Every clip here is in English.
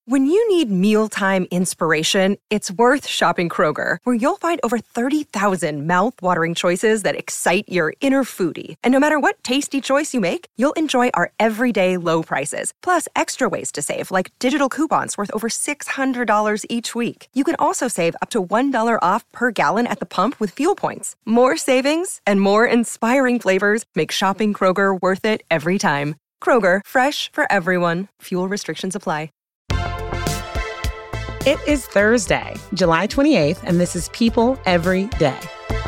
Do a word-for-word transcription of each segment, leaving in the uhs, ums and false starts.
When you need mealtime inspiration, it's worth shopping Kroger, where you'll find over thirty thousand mouth-watering choices that excite your inner foodie. And no matter what tasty choice you make, you'll enjoy our everyday low prices, plus extra ways to save, like digital coupons worth over six hundred dollars each week. You can also save up to one dollar off per gallon at the pump with fuel points. More savings and more inspiring flavors make shopping Kroger worth it every time. Kroger, fresh for everyone. Fuel restrictions apply. It is Thursday, July twenty-eighth, and this is People Every Day.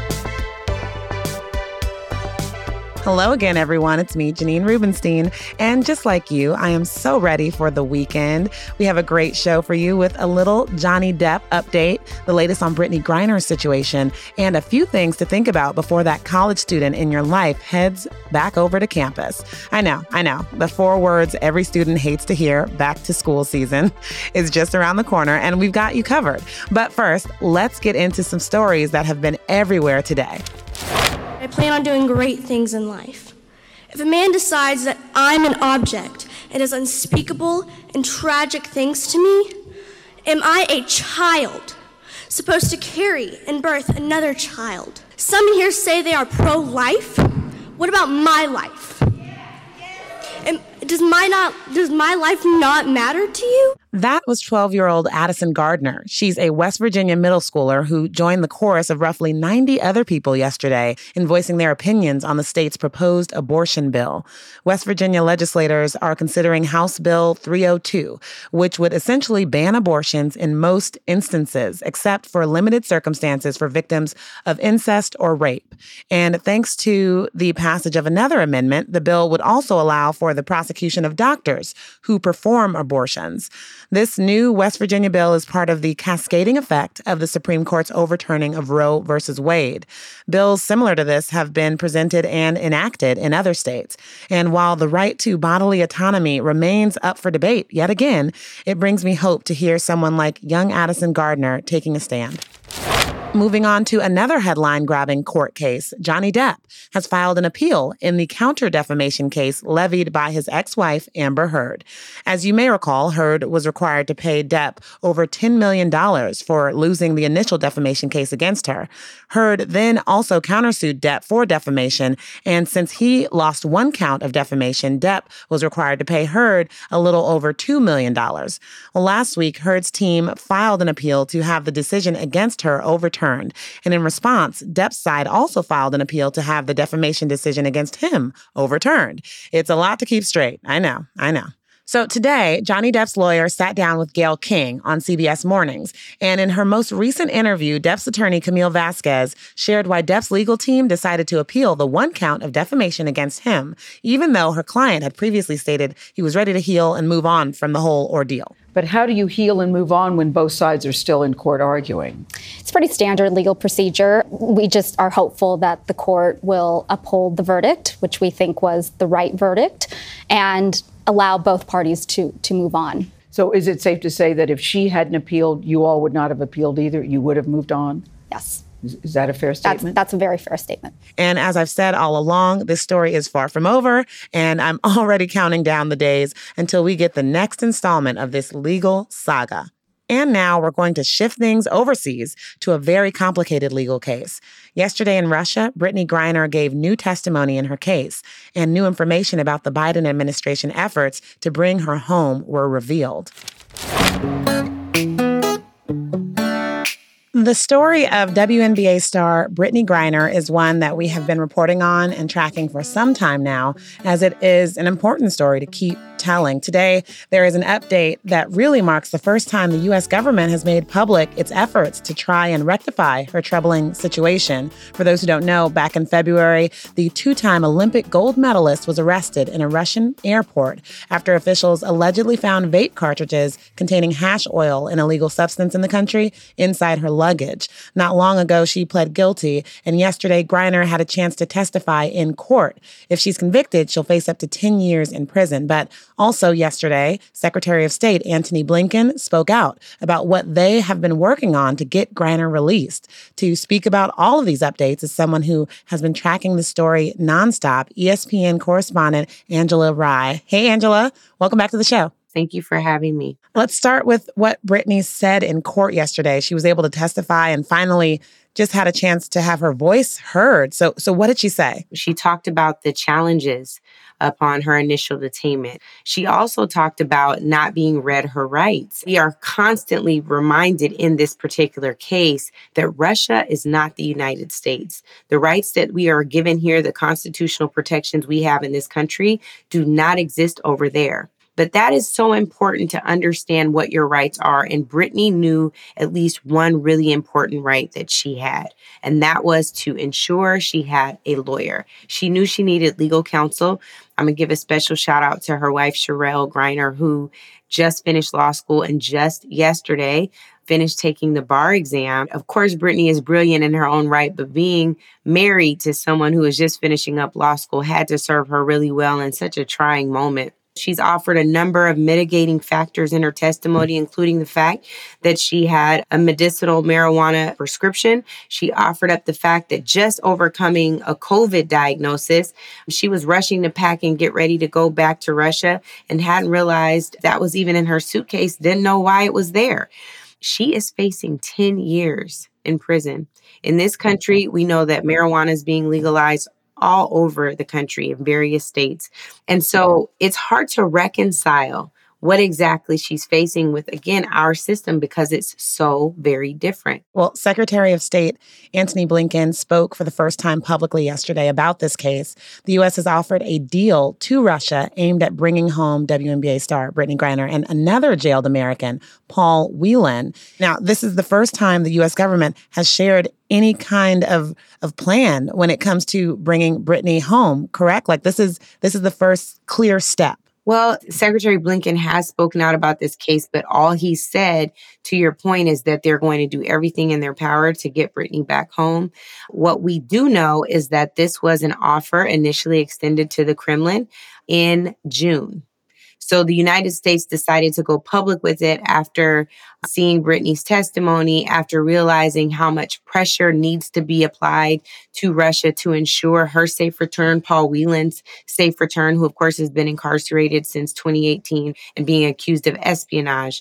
Hello again, everyone. It's me, Janine Rubenstein. And just like you, I am so ready for the weekend. We have a great show for you with a little Johnny Depp update, the latest on Brittany Griner's situation, and a few things to think about before that college student in your life heads back over to campus. I know, I know. The four words every student hates to hear, back to school season, is just around the corner, and we've got you covered. But first, let's get into some stories that have been everywhere today. I plan on doing great things in life. If a man decides that I'm an object and does unspeakable and tragic things to me, am I a child supposed to carry and birth another child? Some here say they are pro-life. What about my life? And does my not does my life not matter to you? That was twelve-year-old Addison Gardner. She's a West Virginia middle schooler who joined the chorus of roughly ninety other people yesterday in voicing their opinions on the state's proposed abortion bill. West Virginia legislators are considering House Bill three oh two, which would essentially ban abortions in most instances, except for limited circumstances for victims of incest or rape. And thanks to the passage of another amendment, the bill would also allow for the prosecution of doctors who perform abortions. This new West Virginia bill is part of the cascading effect of the Supreme Court's overturning of Roe versus Wade. Bills similar to this have been presented and enacted in other states. And while the right to bodily autonomy remains up for debate yet again, it brings me hope to hear someone like young Addison Gardner taking a stand. Moving on to another headline-grabbing court case, Johnny Depp has filed an appeal in the counter-defamation case levied by his ex-wife, Amber Heard. As you may recall, Heard was required to pay Depp over ten million dollars for losing the initial defamation case against her. Heard then also countersued Depp for defamation, and since he lost one count of defamation, Depp was required to pay Heard a little over two million dollars. Well, last week, Heard's team filed an appeal to have the decision against her overturned. And in response, Depp's side also filed an appeal to have the defamation decision against him overturned. It's a lot to keep straight. I know, I know. So today, Johnny Depp's lawyer sat down with Gayle King on C B S Mornings. And in her most recent interview, Depp's attorney, Camille Vasquez, shared why Depp's legal team decided to appeal the one count of defamation against him, even though her client had previously stated he was ready to heal and move on from the whole ordeal. But how do you heal and move on when both sides are still in court arguing? It's pretty standard legal procedure. We just are hopeful that the court will uphold the verdict, which we think was the right verdict, and allow both parties to to move on. So is it safe to say that if she hadn't appealed, you all would not have appealed either? You would have moved on? Yes. Is, is that a fair statement? That's, that's a very fair statement. And as I've said all along, this story is far from over, and I'm already counting down the days until we get the next installment of this legal saga. And now we're going to shift things overseas to a very complicated legal case. Yesterday in Russia, Brittany Griner gave new testimony in her case, and new information about the Biden administration efforts to bring her home were revealed. The story of W N B A star Brittany Griner is one that we have been reporting on and tracking for some time now, as it is an important story to keep telling. Today, there is an update that really marks the first time the U S government has made public its efforts to try and rectify her troubling situation. For those who don't know, back in February, the two-time Olympic gold medalist was arrested in a Russian airport after officials allegedly found vape cartridges containing hash oil, an illegal substance in the country, inside her luggage. Not long ago, she pled guilty, and yesterday, Griner had a chance to testify in court. If she's convicted, she'll face up to ten years in prison. But also yesterday, Secretary of State Antony Blinken spoke out about what they have been working on to get Griner released. To speak about all of these updates is someone who has been tracking the story nonstop, E S P N correspondent Angela Rye. Hey, Angela. Welcome back to the show. Thank you for having me. Let's start with what Brittany said in court yesterday. She was able to testify and finally just had a chance to have her voice heard. So, so what did she say? She talked about the challenges upon her initial detainment. She also talked about not being read her rights. We are constantly reminded in this particular case that Russia is not the United States. The rights that we are given here, the constitutional protections we have in this country, do not exist over there. But that is so important to understand what your rights are. And Brittany knew at least one really important right that she had, and that was to ensure she had a lawyer. She knew she needed legal counsel. I'm going to give a special shout out to her wife, Sherelle Griner, who just finished law school and just yesterday finished taking the bar exam. Of course, Brittany is brilliant in her own right, but being married to someone who is just finishing up law school had to serve her really well in such a trying moment. She's offered a number of mitigating factors in her testimony, including the fact that she had a medicinal marijuana prescription. She offered up the fact that just overcoming a COVID diagnosis, she was rushing to pack and get ready to go back to Russia and hadn't realized that was even in her suitcase, didn't know why it was there. She is facing ten years in prison. In this country, we know that marijuana is being legalized all over the country in various states. And so it's hard to reconcile what exactly she's facing with, again, our system because it's so very different. Well, Secretary of State Antony Blinken spoke for the first time publicly yesterday about this case. The U S has offered a deal to Russia aimed at bringing home W N B A star Brittany Griner and another jailed American, Paul Whelan. Now, this is the first time the U S government has shared any kind of, of plan when it comes to bringing Brittany home, correct? Like this is this is the first clear step. Well, Secretary Blinken has spoken out about this case, but all he said, to your point, is that they're going to do everything in their power to get Brittany back home. What we do know is that this was an offer initially extended to the Kremlin in June. So the United States decided to go public with it after seeing Brittany's testimony, after realizing how much pressure needs to be applied to Russia to ensure her safe return, Paul Whelan's safe return, who of course has been incarcerated since twenty eighteen and being accused of espionage.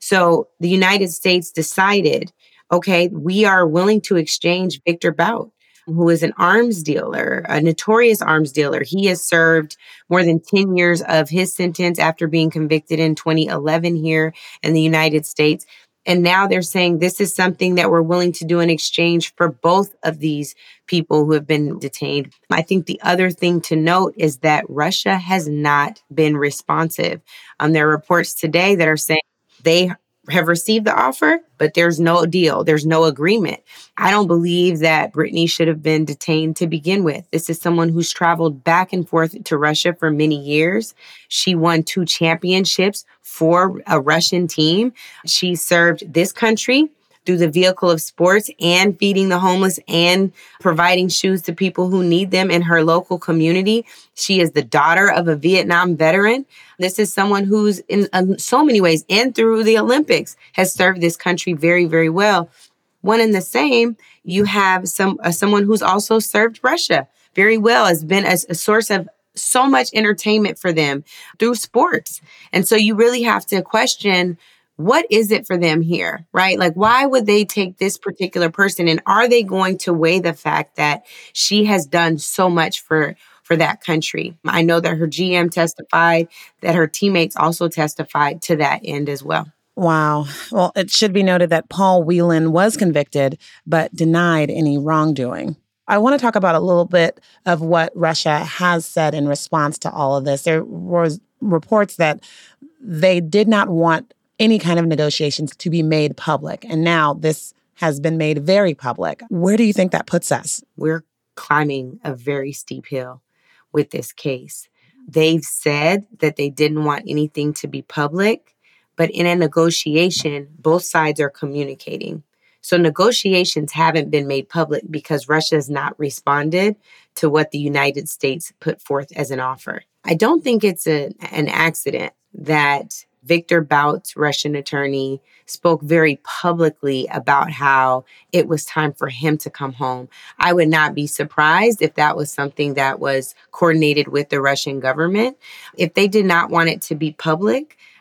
So the United States decided, okay, we are willing to exchange Victor Bout, who is an arms dealer, a notorious arms dealer. He has served more than ten years of his sentence after being convicted in twenty eleven here in the United States. And now they're saying this is something that we're willing to do in exchange for both of these people who have been detained. I think the other thing to note is that Russia has not been responsive. Um, there are reports today that are saying they have received the offer, but there's no deal. There's no agreement. I don't believe that Brittany should have been detained to begin with. This is someone who's traveled back and forth to Russia for many years. She won two championships for a Russian team. She served this country through the vehicle of sports and feeding the homeless and providing shoes to people who need them in her local community. She is the daughter of a Vietnam veteran. This is someone who's in uh, so many ways and through the Olympics has served this country very, very well. One and the same, you have some uh, someone who's also served Russia very well, has been a, a source of so much entertainment for them through sports. And so you really have to question, what is it for them here, right? Like, why would they take this particular person? And are they going to weigh the fact that she has done so much for, for that country? I know that her G M testified, that her teammates also testified to that end as well. Wow. Well, it should be noted that Paul Whelan was convicted, but denied any wrongdoing. I want to talk about a little bit of what Russia has said in response to all of this. There was reports that they did not want any kind of negotiations to be made public. And now this has been made very public. Where do you think that puts us? We're climbing a very steep hill with this case. They've said that they didn't want anything to be public, but in a negotiation, both sides are communicating. So negotiations haven't been made public because Russia has not responded to what the United States put forth as an offer. I don't think it's a, an accident that Victor Bout's Russian attorney spoke very publicly about how it was time for him to come home. I would not be surprised if that was something that was coordinated with the Russian government. If they did not want it to be public,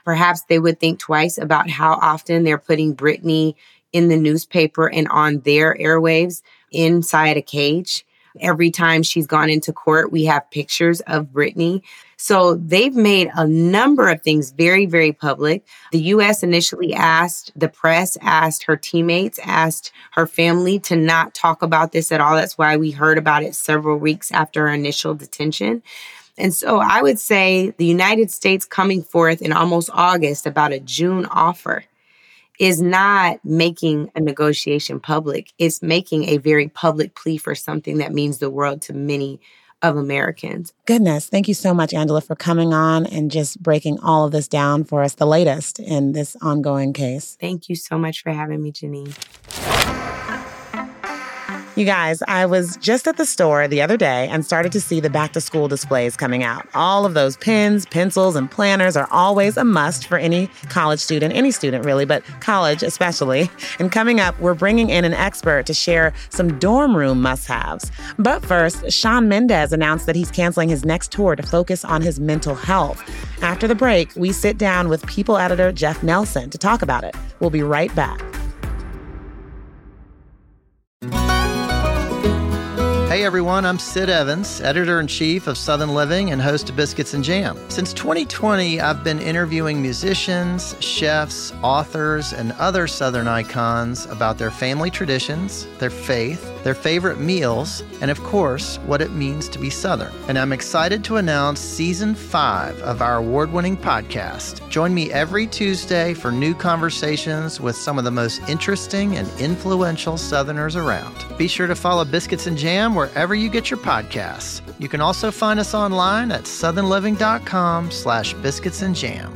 perhaps they would think twice about how often they're putting Britney in the newspaper and on their airwaves inside a cage. Every time she's gone into court, we have pictures of Britney. So they've made a number of things very, very public. The U S initially asked, the press asked her teammates, asked her family to not talk about this at all. That's why we heard about it several weeks after her initial detention. And so I would say the United States coming forth in almost August about a June offer is not making a negotiation public. It's making a very public plea for something that means the world to many of Americans. Goodness. Thank you so much, Angela, for coming on and just breaking all of this down for us, the latest in this ongoing case. Thank you so much for having me, Janine. You guys, I was just at the store the other day and started to see the back-to-school displays coming out. All of those pens, pencils, and planners are always a must for any college student, any student really, but college especially. And coming up, we're bringing in an expert to share some dorm room must-haves. But first, Shawn Mendes announced that he's canceling his next tour to focus on his mental health. After the break, we sit down with People editor Jeff Nelson to talk about it. We'll be right back. Hey everyone, I'm Sid Evans, editor-in-chief of Southern Living and host of Biscuits and Jam. Since twenty twenty, I've been interviewing musicians, chefs, authors, and other Southern icons about their family traditions, their faith, their favorite meals, and of course, what it means to be Southern. And I'm excited to announce season five of our award-winning podcast. Join me every Tuesday for new conversations with some of the most interesting and influential Southerners around. Be sure to follow Biscuits and Jam wherever you get your podcasts. You can also find us online at southernliving.com slash biscuits and jam.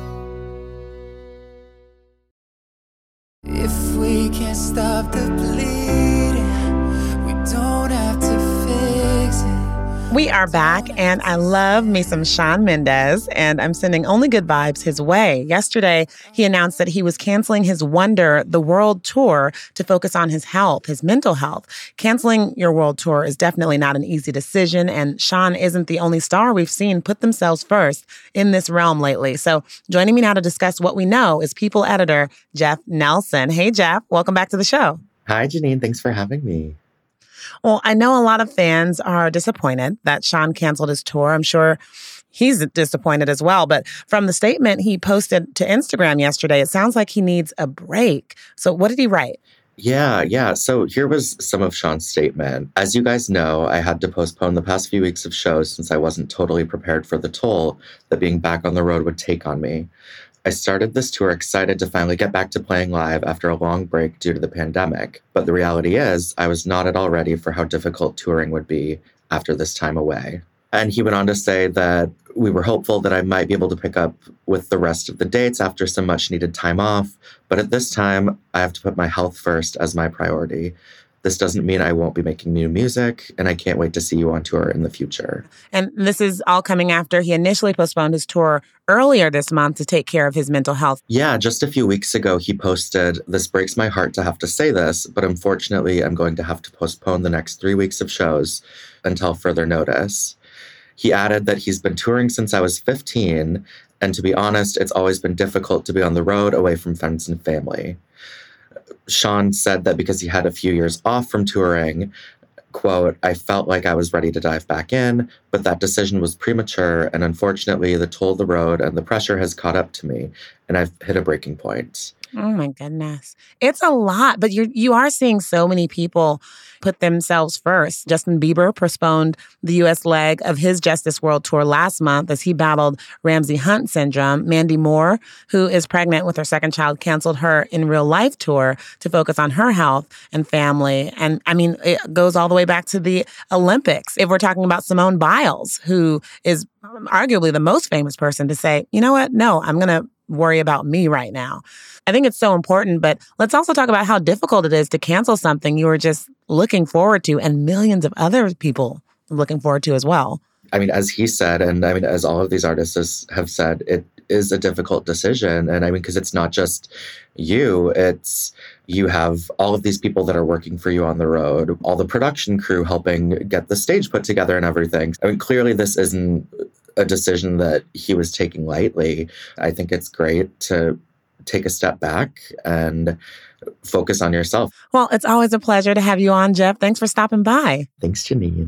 If we can't stop the bleeding, we don't have to fix it. We are back, and I love me some Shawn Mendes, and I'm sending only good vibes his way. Yesterday, he announced that he was canceling his Wonder the World Tour to focus on his health, his mental health. Canceling your world tour is definitely not an easy decision, and Shawn isn't the only star we've seen put themselves first in this realm lately. So joining me now to discuss what we know is People editor Jeff Nelson. Hey, Jeff. Welcome back to the show. Hi, Janine. Thanks for having me. Well, I know a lot of fans are disappointed that Shawn canceled his tour. I'm sure he's disappointed as well. But from the statement he posted to Instagram yesterday, it sounds like he needs a break. So what did he write? Yeah, yeah. So here was some of Shawn's statement. As you guys know, I had to postpone the past few weeks of shows since I wasn't totally prepared for the toll that being back on the road would take on me. I started this tour excited to finally get back to playing live after a long break due to the pandemic. But the reality is, I was not at all ready for how difficult touring would be after this time away. And he went on to say that we were hopeful that I might be able to pick up with the rest of the dates after some much needed time off. But at this time, I have to put my health first as my priority. This doesn't mean I won't be making new music, and I can't wait to see you on tour in the future. And this is all coming after he initially postponed his tour earlier this month to take care of his mental health. Yeah, just a few weeks ago, he posted, "This breaks my heart to have to say this, but unfortunately, I'm going to have to postpone the next three weeks of shows until further notice." He added that he's been touring since I was fifteen, and to be honest, it's always been difficult to be on the road away from friends and family. Shawn said that because he had a few years off from touring, quote, "I felt like I was ready to dive back in, but that decision was premature, and unfortunately, the toll of the road and the pressure has caught up to me, and I've hit a breaking point." Oh my goodness. It's a lot, but you you are seeing so many people put themselves first. Justin Bieber postponed the U S leg of his Justice World Tour last month as he battled Ramsay Hunt syndrome. Mandy Moore, who is pregnant with her second child, canceled her In Real Life tour to focus on her health and family. And I mean, it goes all the way back to the Olympics. If we're talking about Simone Biles, who is arguably the most famous person to say, you know what, no, I'm going to worry about me right now. I think it's so important, but let's also talk about how difficult it is to cancel something you were just looking forward to and millions of other people looking forward to as well. I mean, as he said, and I mean, as all of these artists have said, it is a difficult decision. And I mean, because it's not just you, it's you have all of these people that are working for you on the road, all the production crew helping get the stage put together and everything. I mean, clearly this isn't a decision that he was taking lightly. I think it's great to take a step back and focus on yourself. Well, it's always a pleasure to have you on, Jeff. Thanks for stopping by. Thanks, Janine.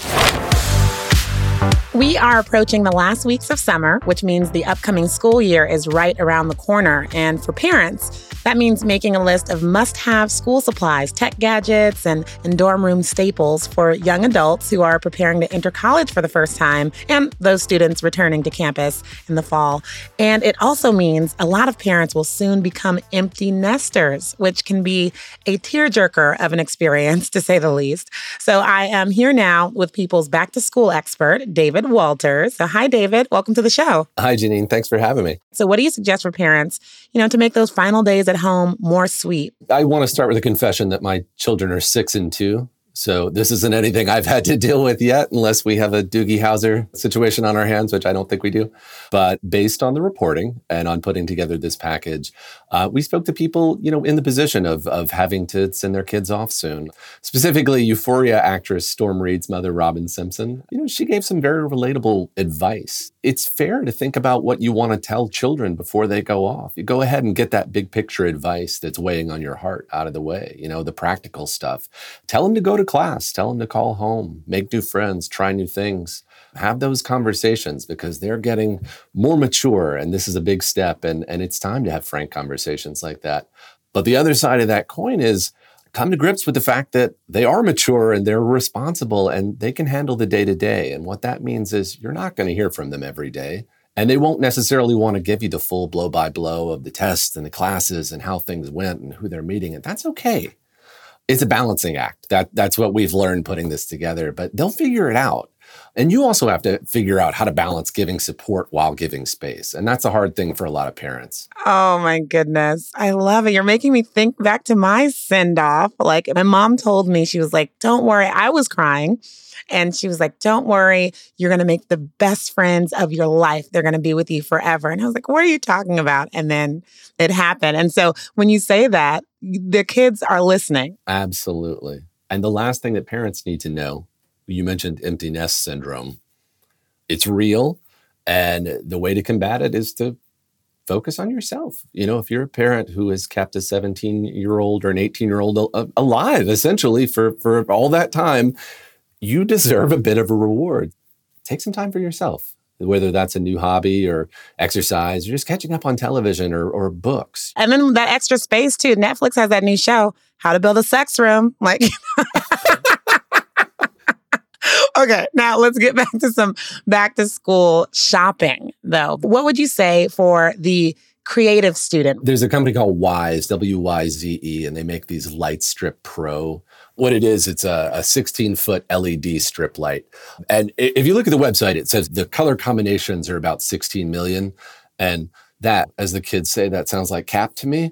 We are approaching the last weeks of summer, which means the upcoming school year is right around the corner. And for parents, that means making a list of must-have school supplies, tech gadgets, and, and dorm room staples for young adults who are preparing to enter college for the first time, and those students returning to campus in the fall. And it also means a lot of parents will soon become empty nesters, which can be a tearjerker of an experience, to say the least. So I am here now with People's back-to-school expert, David Walters. So hi, David. Welcome to the show. Hi, Janine. Thanks for having me. So what do you suggest for parents, you know, to make those final days at home more sweet? I want to start with a confession that my children are six and two. So this isn't anything I've had to deal with yet, unless we have a Doogie Howser situation on our hands, which I don't think we do. But based on the reporting and on putting together this package, uh, we spoke to people, you know, in the position of of having to send their kids off soon. Specifically, Euphoria actress Storm Reed's mother, Robin Simpson. You know, she gave some very relatable advice. It's fair to think about what you want to tell children before they go off. You go ahead and get that big picture advice that's weighing on your heart out of the way. You know, the practical stuff. Tell them to go to class, tell them to call home, make new friends, try new things, have those conversations because they're getting more mature and this is a big step and, and it's time to have frank conversations like that. But the other side of that coin is come to grips with the fact that they are mature and they're responsible and they can handle the day-to-day. And what that means is you're not going to hear from them every day. And they won't necessarily want to give you the full blow-by-blow of the tests and the classes and how things went and who they're meeting. And that's okay. It's a balancing act. That That's what we've learned putting this together, but they'll figure it out. And you also have to figure out how to balance giving support while giving space. And that's a hard thing for a lot of parents. Oh my goodness. I love it. You're making me think back to my send-off. Like my mom told me, she was like, don't worry. I was crying. And she was like, don't worry. You're going to make the best friends of your life. They're going to be with you forever. And I was like, what are you talking about? And then it happened. And so when you say that, the kids are listening. Absolutely. And the last thing that parents need to know, you mentioned empty nest syndrome. It's real. And the way to combat it is to focus on yourself. You know, if you're a parent who has kept a seventeen-year-old or an eighteen-year-old alive, essentially, for, for all that time, you deserve a bit of a reward. Take some time for yourself, whether that's a new hobby or exercise or just catching up on television or, or books. And then that extra space, too. Netflix has that new show, How to Build a Sex Room. Like, okay, now let's get back to some back to school shopping, though. What would you say for the creative student? There's a company called Wyze, W Y Z E, and they make these Light Strip Pro. What it is, it's a sixteen-foot L E D strip light. And if you look at the website, it says the color combinations are about sixteen million. And that, as the kids say, that sounds like cap to me.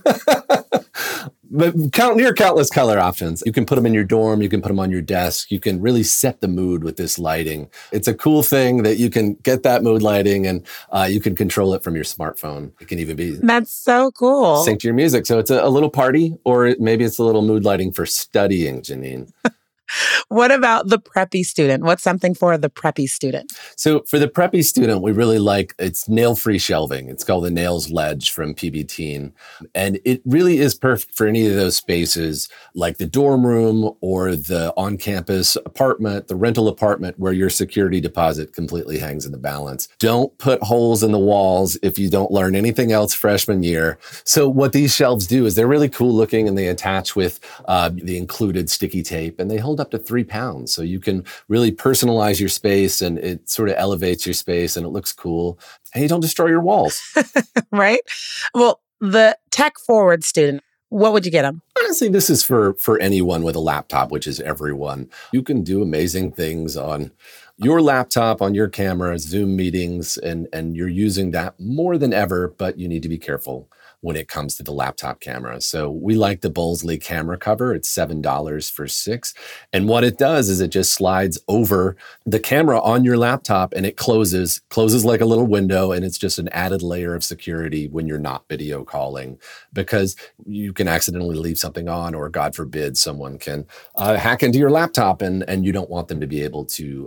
But count near countless color options. You can put them in your dorm. You can put them on your desk. You can really set the mood with this lighting. It's a cool thing that you can get that mood lighting and uh, you can control it from your smartphone. It can even be That's so cool. Sync to your music. So it's a, a little party, or maybe it's a little mood lighting for studying, Janine. What about the preppy student? What's something for the preppy student? So for the preppy student, we really like, it's nail-free shelving. It's called the Nails Ledge from P B Teen. And it really is perfect for any of those spaces, like the dorm room or the on-campus apartment, the rental apartment where your security deposit completely hangs in the balance. Don't put holes in the walls if you don't learn anything else freshman year. So what these shelves do is they're really cool looking and they attach with uh, the included sticky tape and they hold up to three pounds. So you can really personalize your space and it sort of elevates your space and it looks cool. And you don't destroy your walls. Right? Well, the tech forward student, what would you get them? Honestly, this is for, for anyone with a laptop, which is everyone. You can do amazing things on your laptop, on your camera, Zoom meetings, and, and you're using that more than ever, but you need to be careful when it comes to the laptop camera. So we like the Bowsley camera cover. It's seven dollars for six. And what it does is it just slides over the camera on your laptop and it closes, closes like a little window. And it's just an added layer of security when you're not video calling, because you can accidentally leave something on, or God forbid, someone can uh, hack into your laptop and, and you don't want them to be able to um,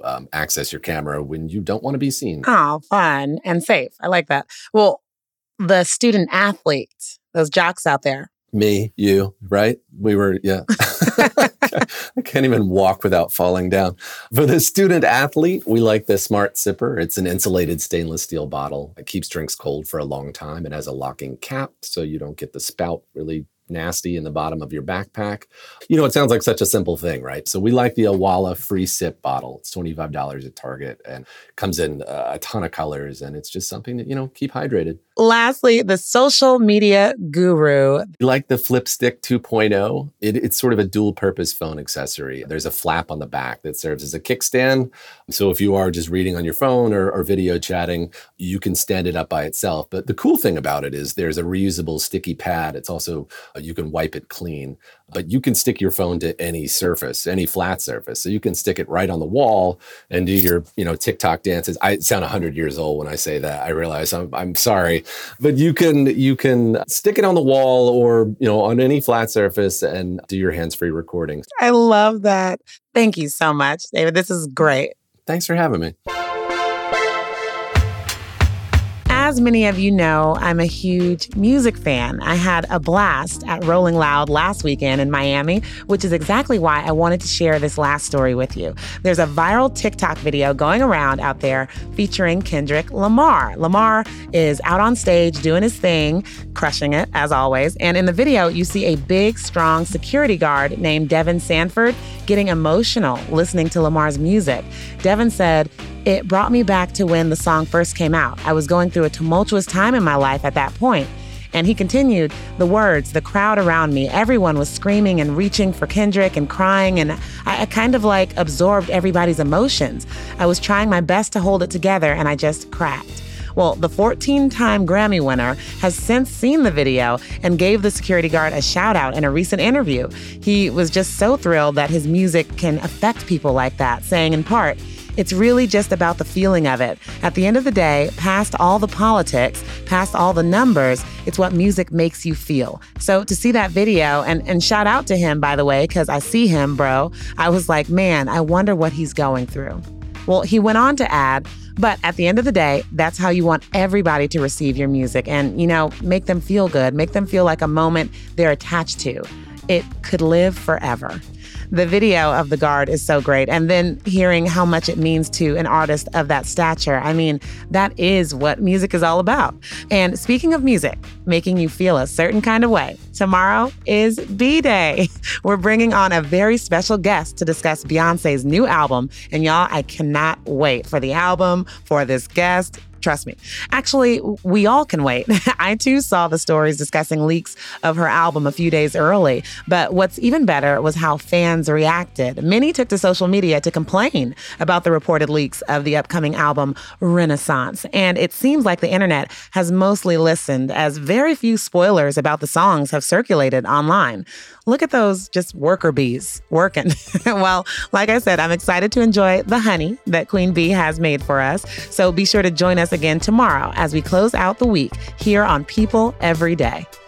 access your camera when you don't want to be seen. Oh, fun and safe. I like that. Well, the student athletes, those jocks out there. Me, you, right? We were, yeah. I can't even walk without falling down. For the student athlete, we like the Smart Sipper. It's an insulated stainless steel bottle. It keeps drinks cold for a long time. It has a locking cap so you don't get the spout really nasty in the bottom of your backpack. You know, it sounds like such a simple thing, right? So we like the Owala Free Sip bottle. It's twenty-five dollars at Target and comes in uh, a ton of colors. And it's just something that, you know, keep hydrated. Lastly, the social media guru. You like the Flipstick two point oh? It, it's sort of a dual purpose phone accessory. There's a flap on the back that serves as a kickstand. So if you are just reading on your phone or, or video chatting, you can stand it up by itself. But the cool thing about it is there's a reusable sticky pad. It's also, uh, you can wipe it clean, but you can stick your phone to any surface, any flat surface. So you can stick it right on the wall and do your, you know, TikTok dances. I sound one hundred years old when I say that. I realize I'm, I'm sorry. But you can you can stick it on the wall or, you know, on any flat surface and do your hands-free recordings. I love that. Thank you so much, David. This is great. Thanks for having me. As many of you know, I'm a huge music fan. I had a blast at Rolling Loud last weekend in Miami, which is exactly why I wanted to share this last story with you. There's a viral TikTok video going around out there featuring Kendrick Lamar. Lamar is out on stage doing his thing, crushing it, as always. And in the video, you see a big, strong security guard named Devin Sanford getting emotional listening to Lamar's music. Devin said, "It brought me back to when the song first came out. I was going through a tumultuous time in my life at that point." And he continued, "The words, the crowd around me, everyone was screaming and reaching for Kendrick and crying, and I, I kind of like absorbed everybody's emotions. I was trying my best to hold it together, and I just cracked." Well, the fourteen-time Grammy winner has since seen the video and gave the security guard a shout out in a recent interview. He was just so thrilled that his music can affect people like that, saying in part, "It's really just about the feeling of it. At the end of the day, past all the politics, past all the numbers, it's what music makes you feel." So to see that video, and, and shout out to him, by the way, because I see him, bro, I was like, man, I wonder what he's going through. Well, he went on to add, but at the end of the day, that's how you want everybody to receive your music and, you know, make them feel good, make them feel like a moment they're attached to. It could live forever. The video of the guard is so great. And then hearing how much it means to an artist of that stature. I mean, that is what music is all about. And speaking of music, making you feel a certain kind of way, tomorrow is B-Day. We're bringing on a very special guest to discuss Beyonce's new album. And y'all, I cannot wait for the album, for this guest. Trust me. Actually, we all can wait. I too saw the stories discussing leaks of her album a few days early. But what's even better was how fans reacted. Many took to social media to complain about the reported leaks of the upcoming album Renaissance. And it seems like the internet has mostly listened, as very few spoilers about the songs have circulated online. Look at those just worker bees working. Well, like I said, I'm excited to enjoy the honey that Queen Bee has made for us. So be sure to join us again tomorrow as we close out the week here on People Every Day.